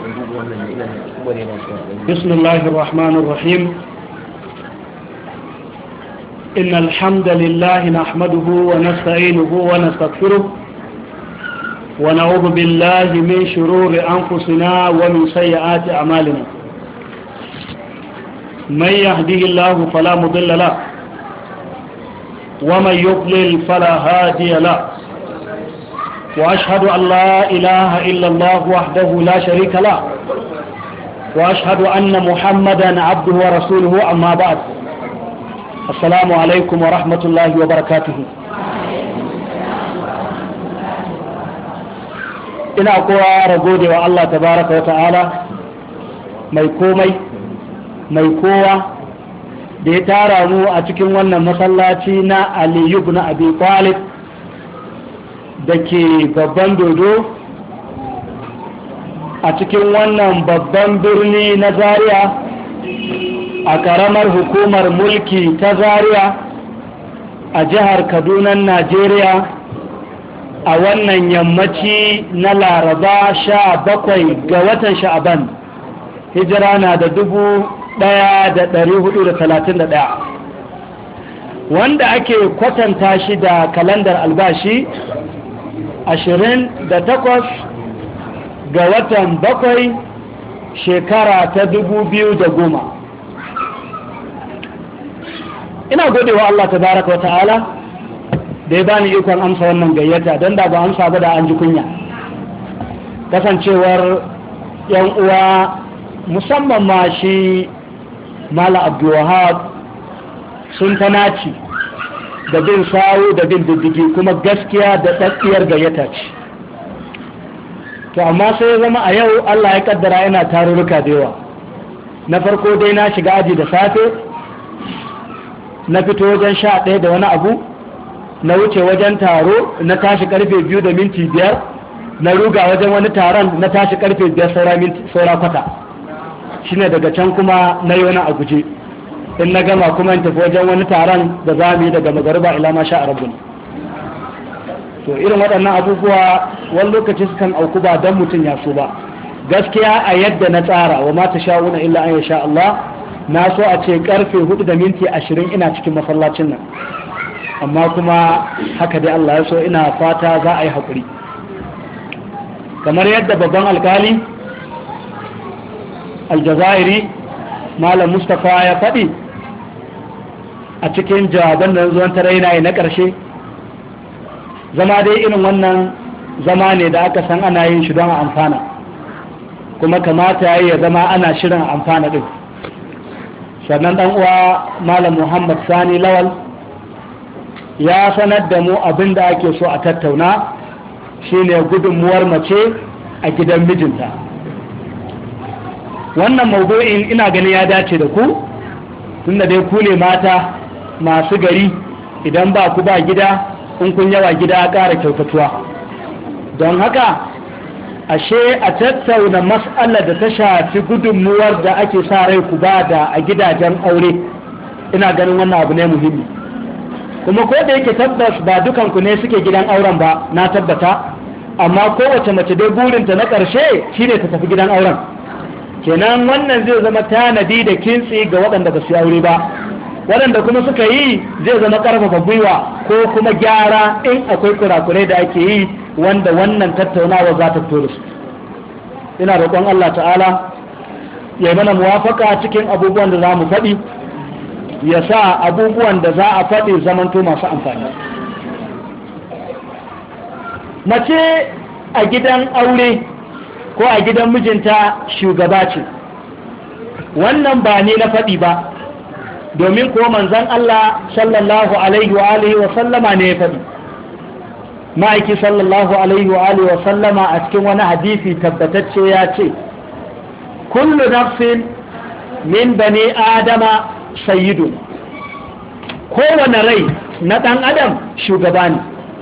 بسم الله الرحمن الرحيم إن الحمد لله نحمده ونستعينه ونستغفره ونعوذ بالله من شرور أنفسنا ومن سيئات أعمالنا من يهده الله فلا مضل له ومن يضلل فلا هادي له وأشهد أن لا إله إلا الله وحده لا شريك له وأشهد أن محمدا عبده ورسوله أما بعد السلام عليكم ورحمة الله وبركاته ina kowa gode wa Allah tabaraka wa ta'ala mai komai mai kowa da ya tara mu a cikin wannan masallaci na Ali ibn Abi Talib da ke babban dodo a cikin wannan babban birni na Zaria a karamar hukumar mulki ta Zaria a jihar Kaduna, Najeriya, a wannan yammaci na Laraba 17 ga watan Sha'aban, hijira na da 1431, wanda ake kwatanta shi da kalandar albashi 28 ga watan 7 shekara ta 2010. ina gode wa Allah tabaraka wa ta'ala da ya bani ikon amsa wannan gayyata, don da ba amsa ba da an ji kunya. Kasancewar yan uwa musamman ma shi Malam Abdulwahab sun tanaci da bin sawu da bin diddigi, kuma gaskiya da tsakkiyar gayyata ce. To amma sai zama a yau Allah ya kaddara yana tarurruka da yawa. Na farko dai na shiga aji da safe, na fito wajen 11 da wani abu, na wuce wajen taro, na tashi karfe 2:05, na ruga wajen wani taron, na tashi karfe 5 saura kwata. Shine daga can kuma na yi wani a guje, in na gama kuma in tafi wajen wani taron da za mu yi daga magariba ila ma sha rabbuna. To irin waɗannan abubuwa wani lokaci sukan auku ba don mutum ya so ba. Gaskiya a yadda na tsara wa ma tasha'una illa an yasha Allah, na so a ce karfe 4:20 ina cikin masallacin nan, amma kuma haka dai Allah ya so. Ina fata za a yi haƙuri, kamar yadda babban alkali aljazairi Malam Mustapha ya faɗi a cikin jawaban da zuwan taraina na ƙarshe. Zama dai irin wannan zama ne da aka san ana yin shi don a amfana, kuma kamata ya zama ana shirin amfana ɗin. Sannan ɗan uwa Malam Muhammad Sani Lawal ya sanar da mu abin da ake so a tattauna, shine gudunmuwar mace a gidan mijinta. Wannan maudu'in ina ganin ya dace da ku, tunda dai ku ne mata masu gari. Idan ba ku ba gida, in kun yawa gida a ƙara kyautatuwa. Don haka ashe a tattauna mas'alar da ta shafi gudunmuwar da ake sa rai ku ba da a gidajen aure, ina ganin wannan abu ne muhimmi. Kuma ko da yake tabbas ba dukanku ne suke gidan auren ba, na tabbata, amma kowace mace dai burinta na ƙarshe shine ta tafi gidan auren. Kenan wannan zai zama tanadi da kintsi ga waɗanda ba su yi aure ba, waɗanda kuma suka yi zai zama ƙarfafa gwiwa ko kuma gyara in akwai kurakurai da ake yi, wanda wannan tattaunawa za ta fito da su. Ina roƙon Allah ta'ala ya mana muwafaka cikin abubuwan da za mu faɗi, ya sa abubuwan da za a faɗi zamanto masu amfani. Mace a gidan aure ko a gidan mijinta shugaba ce. Wannan ba ni na faɗi ba, domin ko manzon Allah sallallahu alaihi wa alihi wa sallama ne ya faɗi. Ma'aiki sallallahu alaihi wa alihi wa sallama a cikin wani hadisi tabbatacce ya ce, kullu nafsin min bani adama sayyidu, kowane rai na ɗan adam shugaba ne.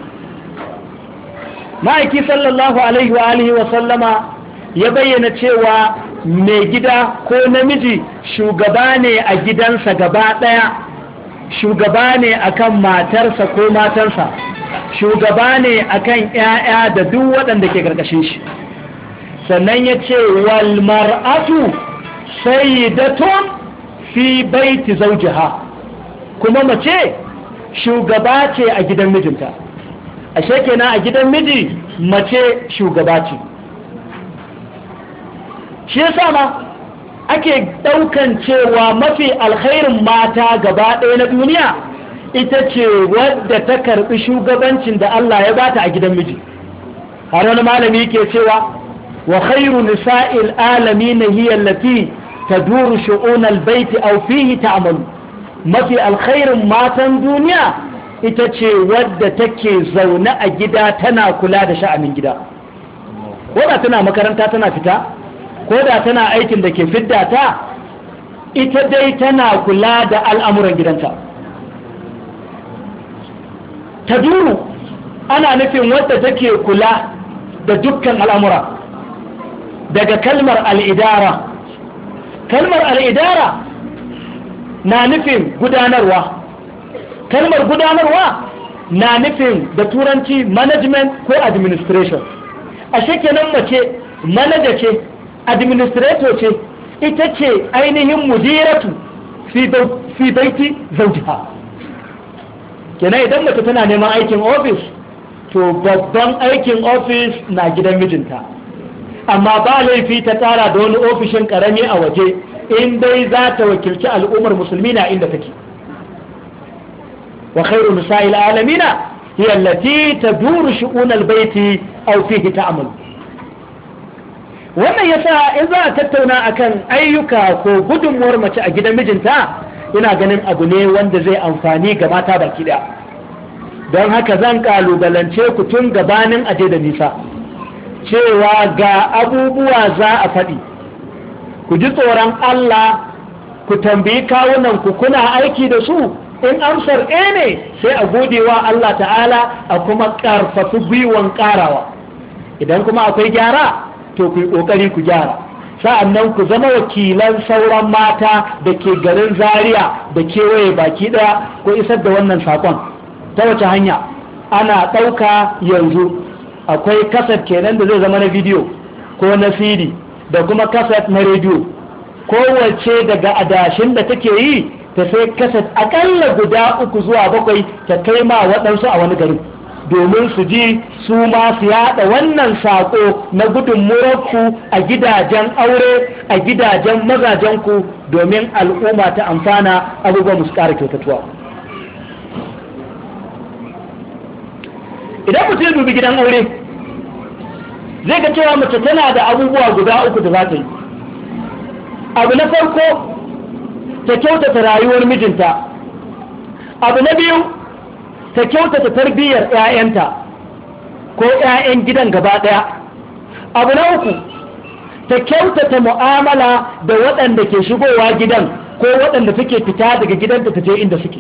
Ma'aiki sallallahu alaihi wa alihi wa sallama ya bayyana cewa mai gida ko namiji shugaba ne a gidansa gaba ɗaya, shugaba ne akan matarsa ko matansa, shugaba ne akan ƴaƴa da duk waɗanda ke ƙarƙashin shi. sannan ya ce wal mar'atu sayyidatun fi baiti zawjiha, kuma mace shugaba ce a gidan mijinta. ashe kenan a gidan miji mace shugaba ce. shi yasa ma ake daukan cewa mafi alkhairin mata gaba ɗaya na duniya ita ce wadda ta karbi shugabancin da Allah ya bata a gidan miji. har wani malami yake cewa wa khairu nisa'il alamin hiya allati taduru shu'un albayt aw fihi ta'malu, mafi alkhairin matan duniya ita ce wadda take zaune a gida tana kula da sha'anin gida. ko da tana makaranta tana fita, ko da tana aikin da ke fidda ta, ita dai tana kula da al'amuran gidanta. taduru ana nufin wadda take kula da dukkan al'amura, daga kalmar al'idara. kalmar al'idara na nufin gudanarwa, kalmar gudanarwa na nufin da turanci management ko administration. ashe kenan mace manaja ce, administrator ce, ita ce ainihin mudiratu fi baiti zawjiha. kenan idan mace tana neman aikin office, to babban aikin ofis na gidan mijinta, amma ba laifi ta tara da wani ofishin karami a waje in dai za ta wakilci al'ummar musulmi na inda take. wa khairu nisa'il alamina hiya allati taduru shu'un albayti aw fihi ta'mal. wannan yasa in za a tattauna akan ayyuka ko gudunmuwar mace a gidan mijinta, ina ganin abu ne wanda zai amfani ga mata baki daya. don haka zan kalubalance ku tun gabanin aje da nisa cewa ga abubuwa za a faɗi. ku ji tsoron Allah, ku tambayi kawunan ku kuna aiki da su. in amsar ne sai a gode wa Allah ta'ala, a kuma ƙarfafi gwiwan ƙarawa. idan kuma akwai gyara, to ku yi ƙoƙari ku gyara. sa'annan ku zama wakilan sauran mata da ke garin Zaria da kewaye baki ɗaya, ko isar da wannan saƙon. ta wace hanya? ana ɗauka yanzu akwai kaset kenan da zai zama na bidiyo ko na CD, da kuma kaset na rediyo. kowace daga adashin da take yi ta sai kaset akalla guda 3 zuwa 7 ta kai ma waɗansu a wani gari, domin su ji su ma su yaɗa wannan saƙo na gudunmuwarku a gidajen aure, a gidajen mazajenku, domin al'umma ta amfana, abubuwan su ƙara kyautatuwa. idan mutum ya dubi gidan aure, zai ga cewa mace tana da abubuwa guda 3 da za ta yi. abu na farko, ta kyautata rayuwar mijinta. abu na biyu, ta kyautata tarbiyyar 'ya'yanta ko 'ya'yan gidan gaba ɗaya. abu na uku, ta kyautata mu'amala da waɗanda ke shigowa gidan ko waɗanda suke fita daga gidanta ta je inda suke.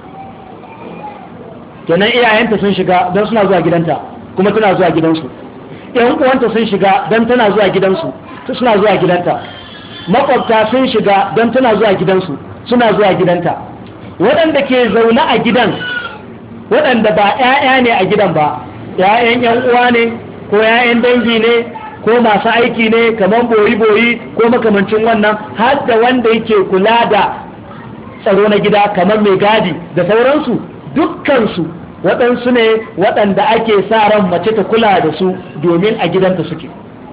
kenan iyayenta sun shiga don suna zuwa gidanta kuma tana zuwa gidansu. ƴan uwanta sun shiga don tana zuwa gidansu, suna zuwa gidanta. makwabta sun shiga don tana zuwa gidansu, suna zuwa gidanta. waɗanda ke zaune a gidan, waɗanda ba 'ya'ya ne a gidan ba, 'ya'yan 'yan uwa ne ko 'ya'yan dangi ne ko masu aiki ne kamar boyi-boyi ko makamancin wannan, har da wanda yake kula da tsaro na gida kamar mai gadi da sauransu, dukkansu waɗansu ne waɗanda ake sa ran mace ta kula da su domin a gidanta suke.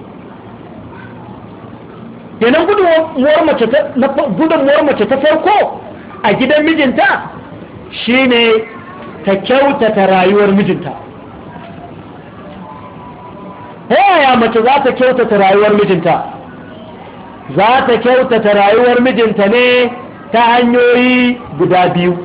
kenan gudunmuwar mace ta farko a gidan mijinta shine ta kyautata rayuwar mijinta. yaya mace za ta kyautata rayuwar mijinta? za ta kyautata rayuwar mijinta ne ta hanyoyi guda biyu.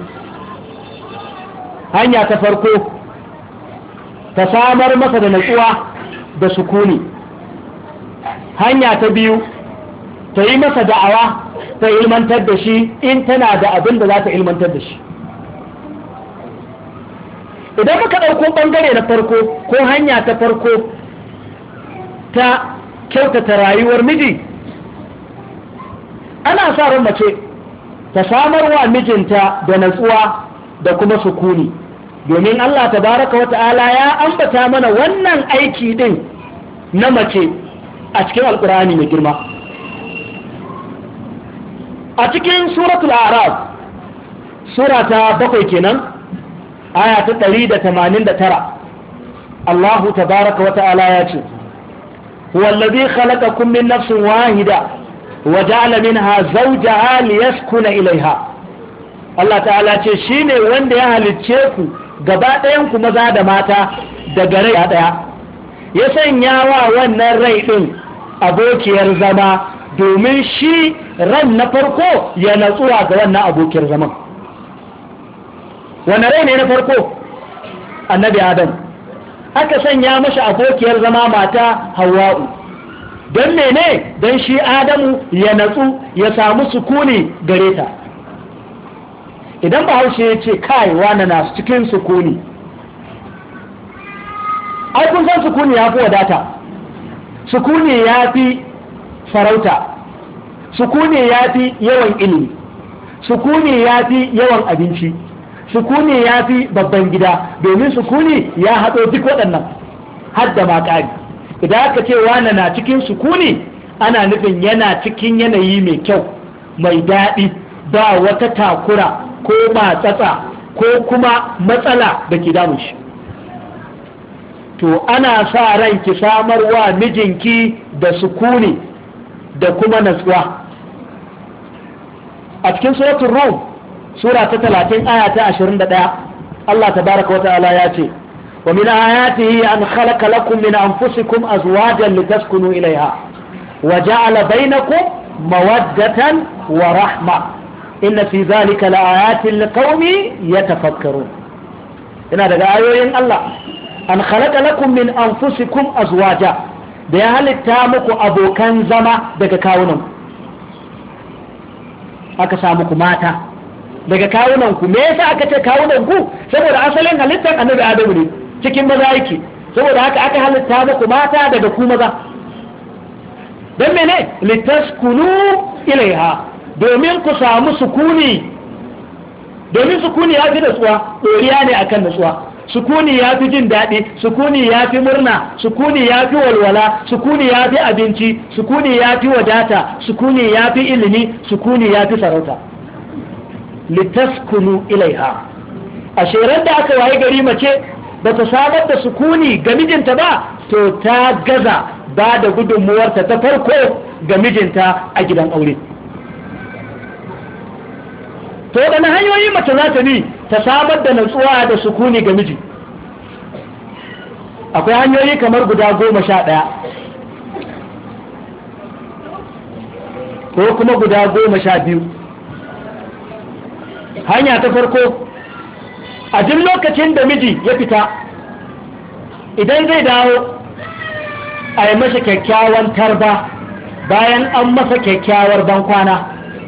hanya ta farko, ta samar masa da natsuwa da sukuni. hanya ta biyu, ta yi masa da'awa, ta ilmantar da shi in tana da abin da za ta ilmantar da shi. idan muka ɗauko ɓangare na farko ko hanya ta farko ta kyautata rayuwar miji, ana sa ran mace ta samar wa mijinta da natsuwa da kuma sukuni, domin Allah tabaraka wa ta'ala ya ambata mana wannan aiki din na mace a cikin alkur'ani mai girma. A cikin suratul a'raf sura ta 7 kenan aya ta 189 Allahu tabaraka wa ta'ala ya ce huwa allazi khalaqakum min nafsin wahida wa ja'ala minha zawjaha liyaskuna ilayha. Allah ta'ala ce shine wanda ya halicce ku gaba ɗayan ku maza da mata daga rai ɗaya, ya sanya wa wannan rai ɗin abokiyar zama domin shi ran na farko ya natsuwa ga wannan abokiyar zaman. Wane rai ne na farko? Annabi Adam. Aka sanya mashi abokiyar zama mata Hawwa'u. Don mene? Don shi Adamu ya natsu ya samu sukuni gare ta. Idan Bahaushe ya ce kai wane na cikin sukuni, ai kun san sukuni ya fi wadata, sukuni ya fi farauta, sukuni ya fi yawan ilimi, sukuni ya fi yawan abinci, sukuni ya fi babban gida, domin sukuni ya haɗo duk waɗannan har da makari. Idan aka ce wane na cikin sukuni ana nufin yana cikin yanayi mai kyau mai daɗi, ba wata takura ko matsatsa ko kuma matsala da ke damun shi. To ana sa ran ki samar wa mijinki da sukuni da kuma natsuwa. A cikin suratul Rum sura ta 30 aya ta 21 Allah tabaraka wa ta'ala ya ce wa min ayatihi an khalaqa lakum min anfusikum azwajan litaskunu ilayha wa ja'ala bainakum mawaddatan wa rahma inna fi dhalika laayatin liqaumin yatafakkarun. Ina daga ayoyin Allah an khalaqa lakum min anfusikum azwaja, da ya halitta muku abokan zama daga kawunan. Aka sa muku mata daga kawunan ku. Me yasa aka ce kawunan ku? Saboda asalin halittar Annabi Adamu ne cikin maza yake, saboda haka aka halitta muku mata daga ku maza. Dan mene? Litaskunu ilaiha, domin ku samu sukuni. Domin sukuni ya fi natsuwa, ɗoriya ne akan natsuwa. Sukuni ya fi jin daɗi, sukuni ya fi murna, sukuni ya fi walwala, sukuni ya fi abinci, sukuni ya fi wadata, sukuni ya fi ilimi, sukuni ya fi sarauta. Litaskunu ilaiha. A sherar da aka waye gari mace ba ta samar da sukuni ga mijinta ba, to ta gaza ba da gudunmuwarta ta farko ga mijinta a gidan aure. To waɗanne hanyoyi mace za ta bi ta samar da natsuwa da sukuni ga miji? Akwai hanyoyi kamar guda 11 ko kuma guda 12. Hanya ta farko, a duk lokacin da miji ya fita, idan zai dawo a yi masa kyakkyawan tarba bayan an masa kyakkyawar bankwana.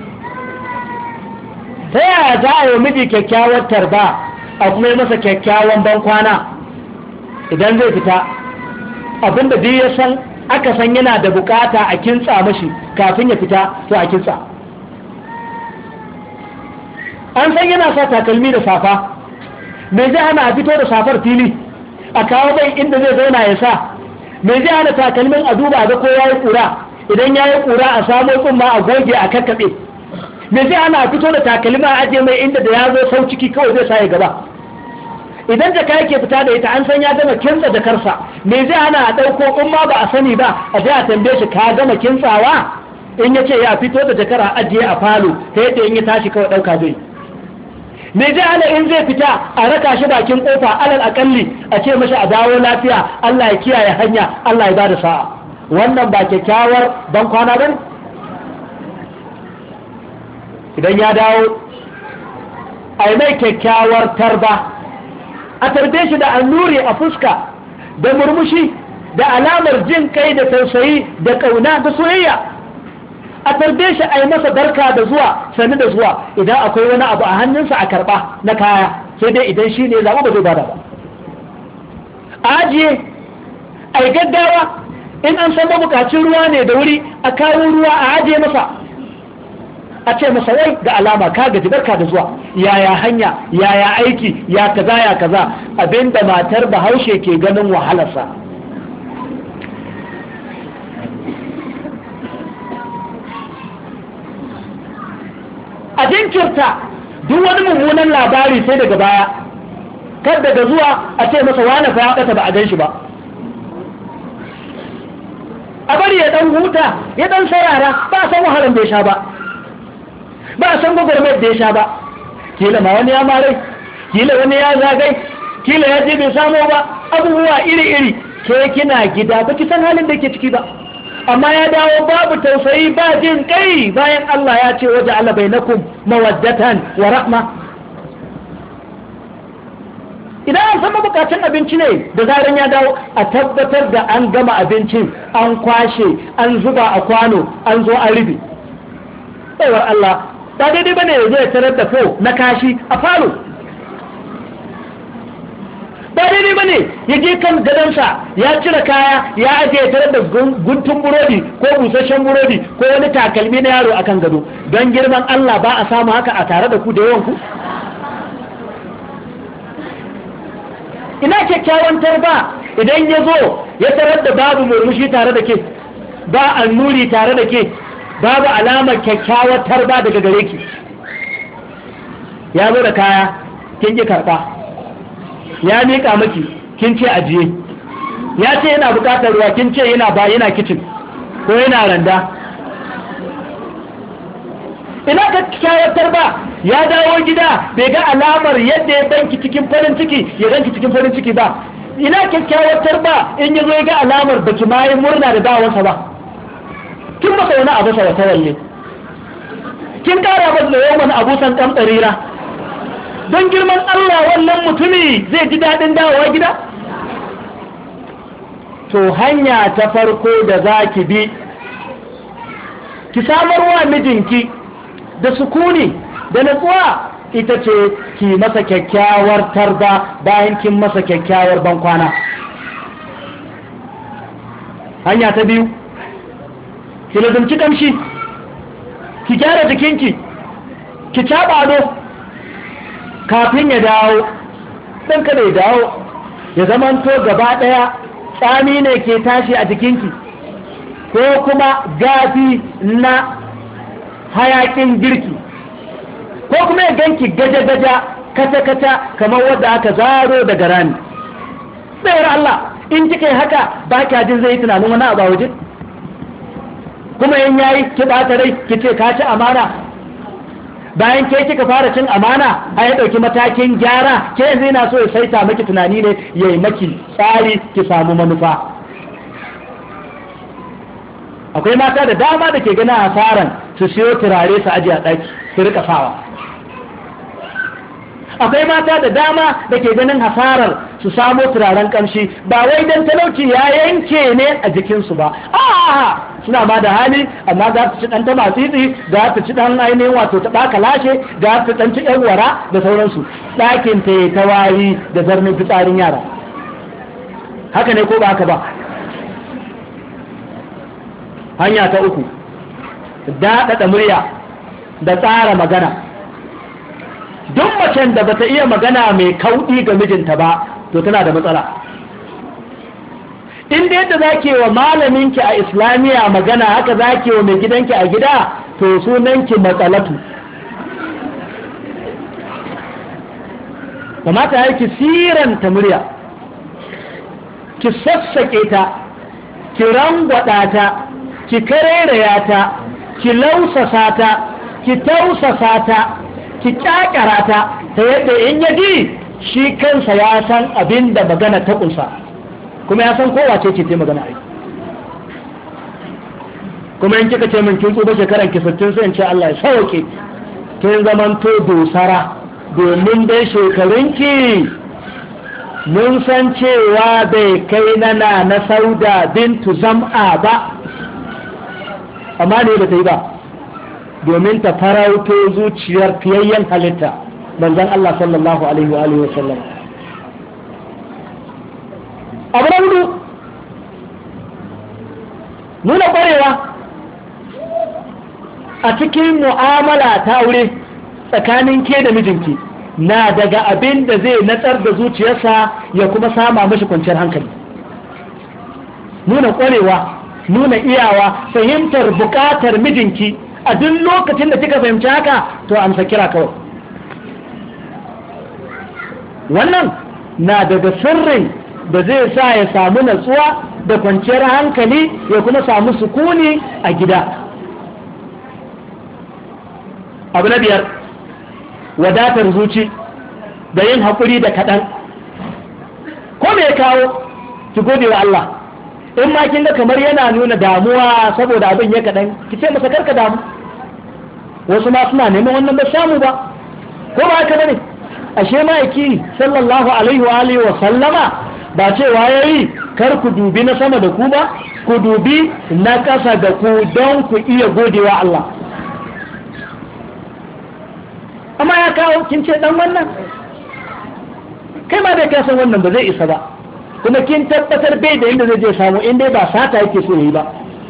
Ta yaya za a yi miji kyakkyawar tarba a kuma yi masa kyakkyawan bankwana? Idan zai fita, abinda duk ya san aka san yana da bukata a kintsa mashi kafin ya fita, to a kintsa. An san yana sa takalmi da safa, me zai hana a fito da safar fili a kawo bai inda zai zauna ya sa? Me zai hana takalmin a duba ga ko yayi kura? Idan yayi kura a samo tsumma a goge a kakkabe. Me zai hana a fito da takalmi a aje mai inda da ya zo sau ciki kawai zai sa ya gaba? Idan jaka yake fita da ita an san ya gama kintsa jakarsa, me zai hana a ɗauko in ma ba a sani ba a je a tambaye shi ka gama kintsawa? In ya ce ya fito da jakar a ajiye a falo ta yadda in ya tashi kawai ɗauka zai. Me zai hana in zai fita a raka shi bakin kofa alal akalli a ce mashi a dawo lafiya, Allah ya kiyaye hanya, Allah ya bada sa'a? Wannan ba kyakkyawar ban kwana bane? Idan ya dawo ai mai kyakkyawar tarba, a tarbe shi da annuri a fuska, da murmushi, da alamar jin kai da tausayi da kauna da soyayya. A tarbe shi a yi masa barka da zuwa, sani da zuwa. Idan akwai wani abu a hannunsa a karɓa na kaya, sai dai idan shi ne zaɓa ba zai bada ba. A ajiye, a yi gaggawa, in an san mabukacin ruwa ne da wuri a kawo ruwa a ajiye masa, a ce masa wai ga alama ka gaji, barka da zuwa, yaya hanya, yaya aiki, ya kaza ya kaza, abinda matar Bahaushe ke ganin wahalarsa. jinkirta duk wani mummunan labari sai daga baya, kar daga zuwa a ce masa wani fa ya ɓata ba a gan shi ba. A bari ya ɗan huta, ya ɗan sarara, ba a san wahalar da ya sha ba, ba a san gwagwarmayar da ya sha ba. Kila ma wani ya mare, kila wani ya zagai, kila ya je bai samo ba, abubuwa iri-iri. Ke kina gida ba ki san halin da ke ciki ba, amma ya dawo babu tausayi ba jin kai, bayan Allah ya ce waje Allah bainakum mawaddatan wa rahma. Idan an san bukatun abinci ne da zaran ya dawo, a tabbatar da an gama abincin, an kwashe, an zuba a kwano, an zo an rufe. Tsawar Allah ba daidai bane ya zai tarar da fo na kashi a falo, ba daidai bane ya je kan gadonsa ya cire kaya ya ajiye tarar da guntun burodi ko busasshen burodi ko wani takalmi na yaro akan gado. Don girman Allah ba a samu haka a tare da ku da yawan ku? Ina kyakkyawan tarba idan ya zo ya tarar da babu murmushi tare da ke, ba annuri tare da ke, babu alamar kyakkyawar tarba daga gare ki. Ya zo da kaya kin ki karɓa, ya miƙa maki kin ce ajiye, ya ce yana buƙatar ruwa kin ce yana kicin ko yana randa. Ina ka kyawatar ba, ya dawo gida bai ga alamar yadda ya banki cikin farin ciki ya ganki cikin farin ciki ba. Ina kyakkyawatar ba in ya zo ya ga alamar baki ma yi murna da dawansa ba. Kin masa wani abu sa wata walle, kin kara masa da yawan abusan ɗan ɗarira. Don girman Allah wannan mutumi zai ji daɗin dawowa gida? To hanya ta farko da za ki bi, ki samarwa mijinki da sukuni da natsuwa, ita ce ki masa kyakkyawar tarba bayan kin masa kyakkyawar bankwana. Hanya ta biyu, ki lazumci kamshi, ki gyara jikinki, ki caɓa ado kafin ya dawo. ɗan kada ya dawo ya zamanto gaba ɗaya tsami ne ke tashi a jikinki, ko kuma gafi na hayakin girki, ko kuma ya ganki gaja-gaja kata-kata kamar wadda aka zaro daga rami. Tsayar Allah, in kika yi haka ba kya jin zai yi tunanin wani abu a waje? Kuma yin yayi ki ɓata rai ki ce ka ci amana, bayan ke kika fara cin amana a ya ɗauki matakin gyara, ke yanzu yana so ya saita maki tunani ne ya yi maki tsari ki samu manufa. Akwai mata da dama da ke gana hasaran su siyo turare su ajiye a ɗaki su rika sawa. Akwai mata da dama da ke ganin hasarar su samo turaren kamshi, ba wai don talauci ya yanke ne a jikinsu ba, suna ma da hali, amma za su ci ɗan ta matsitsi, za su ci ɗan ainihin wato ta ɓaka lashe, za su ɗan ci ƴan wara da sauransu. Ɗakin ta yi ta wari da zarnin fitsarin yara. Haka ne ko ba haka ba? Hanya ta uku, daɗaɗa murya da tsara magana. Duk macen da bata iya magana mai kauɗi ga mijinta ba, to tana da matsala. Inda yadda za ke wa malaminki a islamiyya magana, haka za ke wa mai gidanki a gida, to sunanki matsalatu. Kamata ya ki siranta murya, ki sassaƙe ta, ki rangwada ta, ki kareraya ta, ki lausasa ta, ki tausasa ta, ki kyakara ta yadda in yaji shi kansa ya san abin da magana ta kunsa, kuma ya san kowa ce ta magana ai. Kuma in kika ce min kin tsuba shekaran ki 60 sai in ce Allah ya sauke, kin zamanto dosara, domin dai shekarunki mun san cewa bai kai na Sauda bintu Zam'a ba, amma ne ba ta yi ba, domin ta farauto zuciyar fiyayyen halitta manzon Allah sallallahu alaihi wa sallam. Abu na hudu, nuna ƙwarewa a cikin mu'amala ta aure tsakanin ke da mijinki na daga abin da zai natsar da zuciyarsa ya kuma sama mashi kwanciyar hankali. Nuna ƙwarewa, nuna iyawa, fahimtar buƙatar mijinki a duk lokacin da kika fahimci haka to amsa kira kawai. Wannan na daga sirrin da zai sa ya samu natsuwa da kwanciyar hankali ya kuma samu sukuni a gida. Abu na 5, wadatar zuci da yin haƙuri da kaɗan. Ko me ya kawo ki gode wa Allah, in ma kin ga kamar yana nuna damuwa saboda abin ya kaɗan, ki ce masa karka damu. Wasu ma suna neman wannan ba samu ba, ko ba haka bane? Ashe ma'aiki sallallahu alaihi wa alihi wa sallama ba cewa yayi kar ku dubi na sama da ku ba, ku dubi na ƙasa da ku don ku iya godewa Allah. Amma ya kawo kin ce dan wannan, kai ma da ka san wannan ba zai isa ba, kuma kin tabbatar bai da inda zai je samu in dai ba sata yake so yi ba.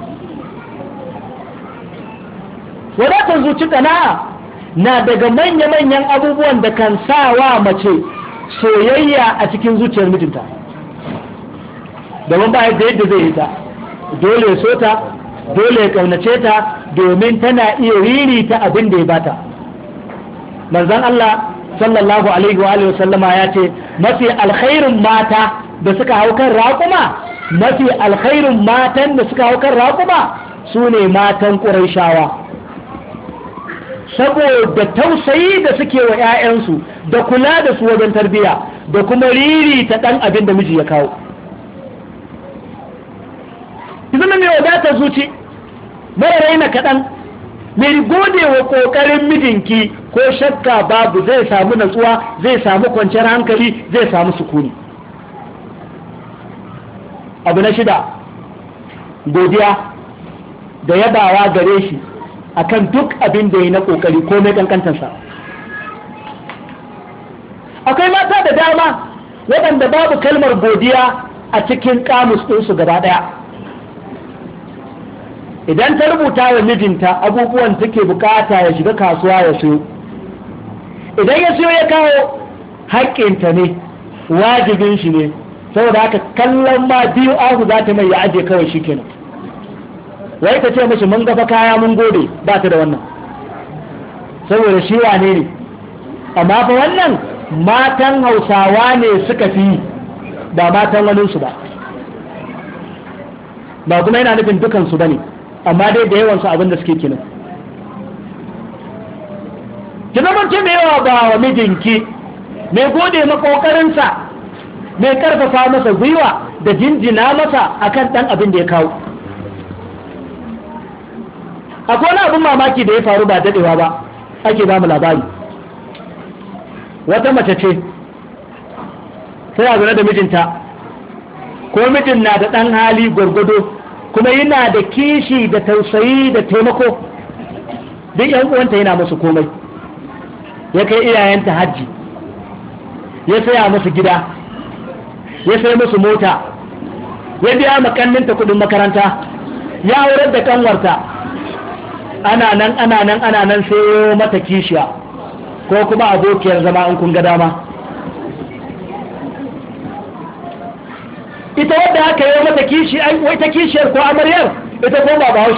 Wadatar zuci kana'a na daga manya-manyan abubuwan da kan sa wa mace soyayya a cikin zuciyar mijinta, domin ba yadda zai yi ta, dole ya so ta, dole ya kaunace ta, domin tana iya riri ta abin da ya bata. Manzon Allah sallallahu alaihi wa sallama ya ce mafi alkhairin mata da suka hau kan raƙuma, mafi alkhairin matan da suka hau kan raƙuma su ne matan Qurayshawa, saboda tausayi da suke wa 'ya'yansu da kula da su wajen tarbiyya da kuma riri ta ɗan abin da miji ya kawo. Zama mai wadatar zuci, mara raina kaɗan, mai gode wa ƙoƙarin mijinki, ko shakka babu zai samu natsuwa, zai samu kwanciyar hankali, zai samu sukuni. Abu na 6, godiya da yabawa gare shi akan duk abin da ya na ƙoƙari ko mai kankantarsa. Akwai mata da dama waɗanda babu kalmar godiya a cikin kamus ɗinsu gaba ɗaya. Idan ta rubuta wa mijinta abubuwan take bukata ya shiga kasuwa ya siyo, idan ya siyo ya kawo, haƙƙinta ne, wajibin shi ne, saboda haka kallon ma biyu ahu za ta mai ya aje kawai shi kenan. Wai ta ce mashi mun gafa kaya mun gode, ba ta da wannan, saboda shi wane ne. Amma fa wannan matan Hausawa ne suka fi, ba matan waninsu ba, ba kuma yana nufin dukansu ba ne, amma dai da yawansu abin da suke kenan. Ki zama ce mai yawa ba wa mijinki, mai gode makokarinsa, mai karfafa masa gwiwa da jinjina masa akan ɗan abin da ya kawo. Akwai wani abin mamaki da ya faru ba daɗewa ba, ake ba mu labari. Wata mace ce tana zaune da mijinta, ko mijin na da ɗan hali gwargwado, kuma yana da kishi da tausayi da taimako, duk yan uwanta yana musu komai, ya kai iyayenta hajji, ya saya musu gida, ya sai musu mota, ya biya makanninta kudin makaranta, ya aurar da kanwarta. Ana nan sai mata kishiya, ko kuma abokiyar zama in kun ga dama. Ita wadda aka yi mata kishi, wai ta kishiyar ko amaryar, ita ko ba